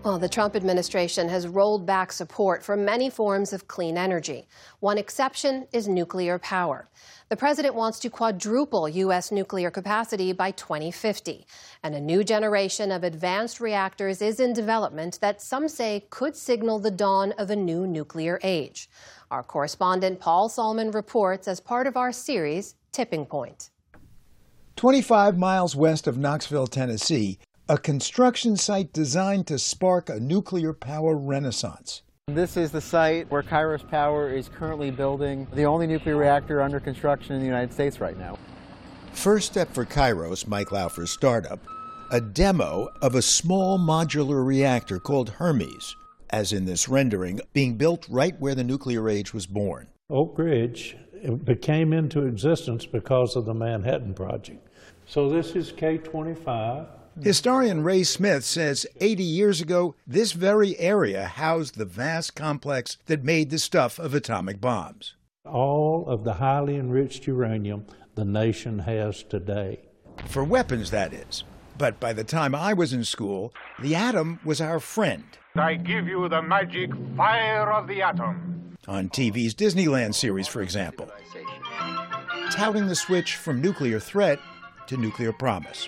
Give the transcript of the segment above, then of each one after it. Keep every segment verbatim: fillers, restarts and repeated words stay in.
Well, the Trump administration has rolled back support for many forms of clean energy. One exception is nuclear power. The president wants to quadruple U S nuclear capacity by twenty fifty. And a new generation of advanced reactors is in development that some say could signal the dawn of a new nuclear age. Our correspondent Paul Salman reports as part of our series, Tipping Point. twenty-five miles west of Knoxville, Tennessee, a construction site designed to spark a nuclear power renaissance. This is the site where Kairos Power is currently building the only nuclear reactor under construction in the United States right now. First step for Kairos, Mike Laufer's startup, a demo of a small modular reactor called Hermes, as in this rendering, being built right where the nuclear age was born. Oak Ridge became into existence because of the Manhattan Project. So this is K twenty-five. Historian Ray Smith says eighty years ago, this very area housed the vast complex that made the stuff of atomic bombs. All of the highly enriched uranium the nation has today. For weapons, that is. But by the time I was in school, the atom was our friend. I give you the magic fire of the atom. On T V's Disneyland series, for example. Touting the switch from nuclear threat to nuclear promise.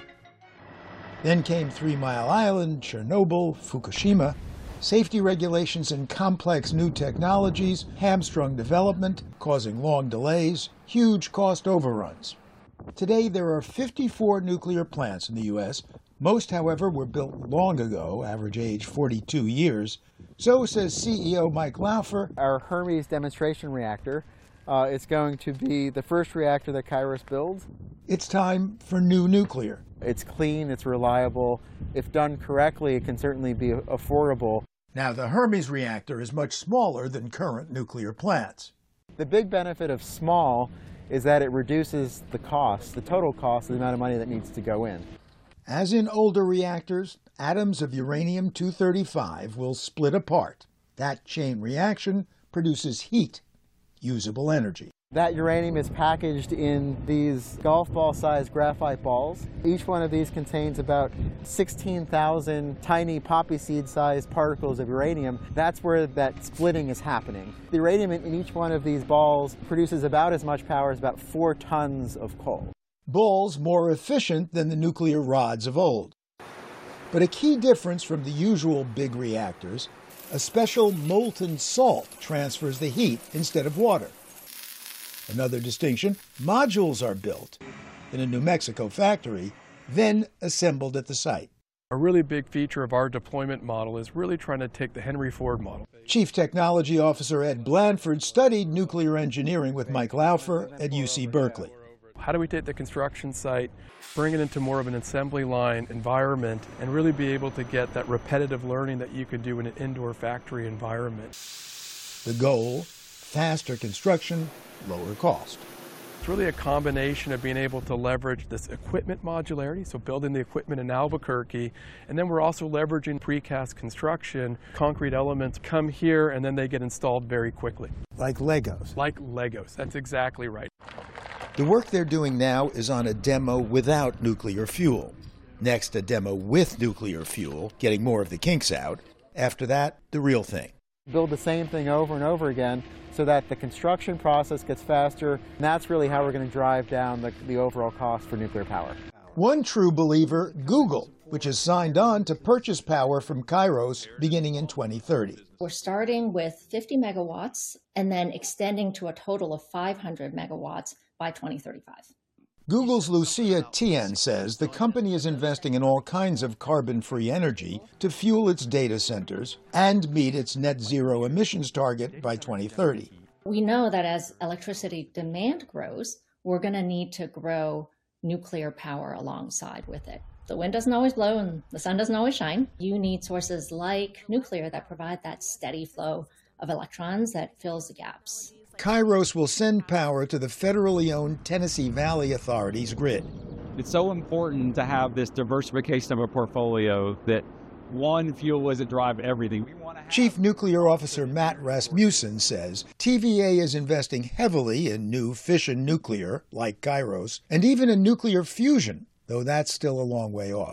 Then came Three Mile Island, Chernobyl, Fukushima. Safety regulations and complex new technologies hamstrung development, causing long delays, huge cost overruns. Today, there are fifty-four nuclear plants in the U S. Most, however, were built long ago, average age forty-two years. So says C E O Mike Laufer. Our Hermes demonstration reactor uh, is going to be the first reactor that Kairos builds. It's time for new nuclear. It's clean, it's reliable. If done correctly, it can certainly be affordable. Now, the Hermes reactor is much smaller than current nuclear plants. The big benefit of small is that it reduces the cost, the total cost of the amount of money that needs to go in. As in older reactors, atoms of uranium two thirty-five will split apart. That chain reaction produces heat, usable energy. That uranium is packaged in these golf ball-sized graphite balls. Each one of these contains about sixteen thousand tiny poppy seed-sized particles of uranium. That's where that splitting is happening. The uranium in each one of these balls produces about as much power as about four tons of coal. Balls more efficient than the nuclear rods of old. But a key difference from the usual big reactors, a special molten salt transfers the heat instead of water. Another distinction, modules are built in a New Mexico factory, then assembled at the site. A really big feature of our deployment model is really trying to take the Henry Ford model. Chief Technology Officer Ed Blanford studied nuclear engineering with Mike Laufer at U C Berkeley. How do we take the construction site, bring it into more of an assembly line environment, and really be able to get that repetitive learning that you could do in an indoor factory environment? The goal, faster construction, lower cost. It's really a combination of being able to leverage this equipment modularity, so building the equipment in Albuquerque, and then we're also leveraging precast construction. Concrete elements come here and then they get installed very quickly. Like Legos. Like Legos, that's exactly right. The work they're doing now is on a demo without nuclear fuel. Next, a demo with nuclear fuel, getting more of the kinks out. After that, the real thing. Build the same thing over and over again so that the construction process gets faster, and that's really how we're going to drive down the, the overall cost for nuclear power. One true believer, Google, which has signed on to purchase power from Kairos beginning in twenty thirty. We're starting with fifty megawatts and then extending to a total of five hundred megawatts by twenty thirty-five. Google's Lucia Tien says the company is investing in all kinds of carbon-free energy to fuel its data centers and meet its net zero emissions target by twenty thirty. We know that as electricity demand grows, we're going to need to grow nuclear power alongside with it. The wind doesn't always blow and the sun doesn't always shine. You need sources like nuclear that provide that steady flow of electrons that fills the gaps. Kairos will send power to the federally owned Tennessee Valley Authority's grid. It's so important to have this diversification of a portfolio that one fuel doesn't drive everything. Chief Nuclear Officer Matt Rasmussen says T V A is investing heavily in new fission nuclear, like Kairos, and even in nuclear fusion, though that's still a long way off.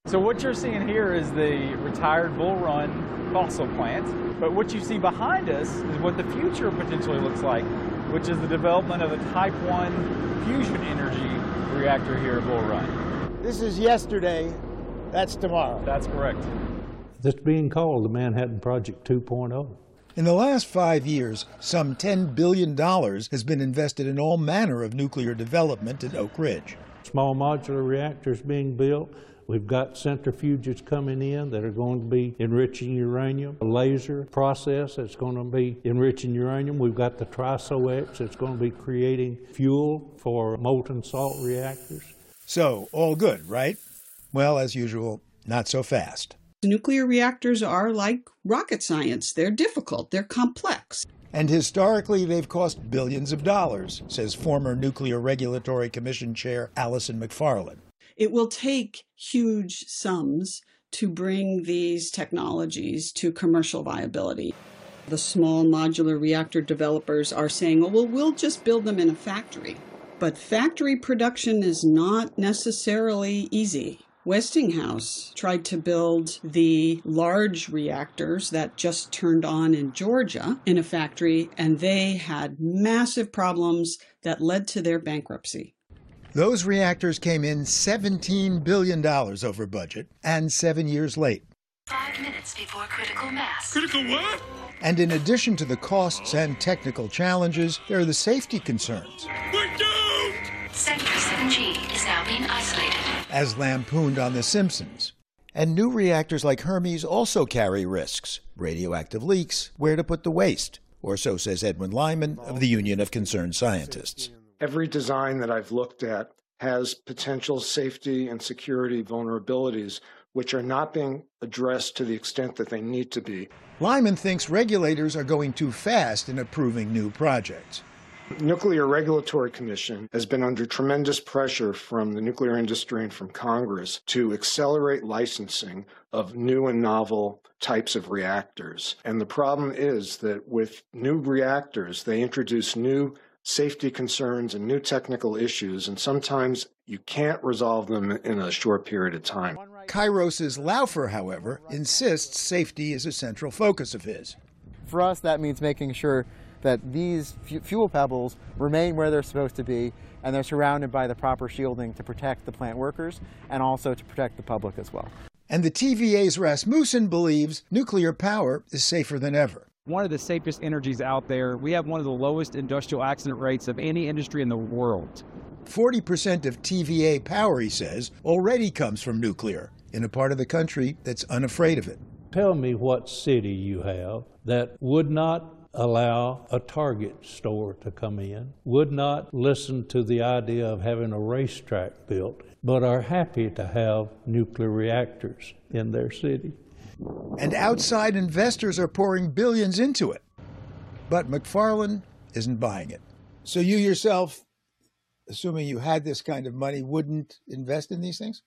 So what you're seeing here is the retired Bull Run fossil plant, but what you see behind us is what the future potentially looks like, which is the development of a Type one fusion energy reactor here at Bull Run. This is yesterday, that's tomorrow. That's correct. That's being called the Manhattan Project two point oh. In the last five years, some ten billion dollars has been invested in all manner of nuclear development at Oak Ridge. Small modular reactors being built. We've got centrifuges coming in that are going to be enriching uranium, a laser process that's going to be enriching uranium. We've got the TRISO-X that's going to be creating fuel for molten salt reactors. So, all good, right? Well, as usual, not so fast. Nuclear reactors are like rocket science. They're difficult, they're complex. And historically, they've cost billions of dollars, says former Nuclear Regulatory Commission Chair Alison Macfarlane. It will take huge sums to bring these technologies to commercial viability. The small modular reactor developers are saying, oh, well, we'll just build them in a factory. But factory production is not necessarily easy. Westinghouse tried to build the large reactors that just turned on in Georgia in a factory, and they had massive problems that led to their bankruptcy. Those reactors came in seventeen billion dollars over budget and seven years late. Five minutes before critical mass. Critical what? And in addition to the costs and technical challenges, there are the safety concerns. We're doomed! Sector seven G is now being isolated. As lampooned on The Simpsons. And new reactors like Hermes also carry risks. Radioactive leaks, where to put the waste, or so says Edwin Lyman of the Union of Concerned Scientists. Every design that I've looked at has potential safety and security vulnerabilities which are not being addressed to the extent that they need to be. Lyman thinks regulators are going too fast in approving new projects. The Nuclear Regulatory Commission has been under tremendous pressure from the nuclear industry and from Congress to accelerate licensing of new and novel types of reactors. And the problem is that with new reactors, they introduce new safety concerns and new technical issues, and sometimes you can't resolve them in a short period of time. Kairos's Laufer, however, insists safety is a central focus of his. For us, that means making sure that these fuel pebbles remain where they're supposed to be, and they're surrounded by the proper shielding to protect the plant workers and also to protect the public as well. And the T V A's Rasmussen believes nuclear power is safer than ever. One of the safest energies out there. We have one of the lowest industrial accident rates of any industry in the world. forty percent of T V A power, he says, already comes from nuclear in a part of the country that's unafraid of it. Tell me what city you have that would not allow a Target store to come in, would not listen to the idea of having a racetrack built, but are happy to have nuclear reactors in their city. And outside investors are pouring billions into it. But Macfarlane isn't buying it. So you yourself, assuming you had this kind of money, wouldn't invest in these things?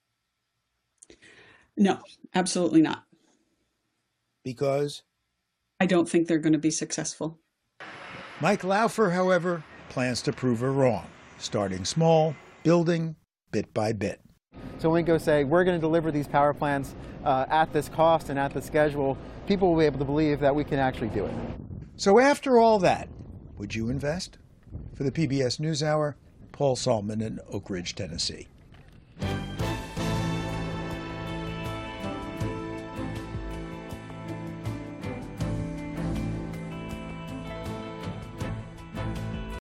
No, absolutely not. Because? I don't think they're going to be successful. Mike Laufer, however, plans to prove her wrong, starting small, building bit by bit. So when we go say, we're going to deliver these power plants uh, at this cost and at this schedule, people will be able to believe that we can actually do it. So after all that, would you invest? For the P B S NewsHour, Paul Salman in Oak Ridge, Tennessee.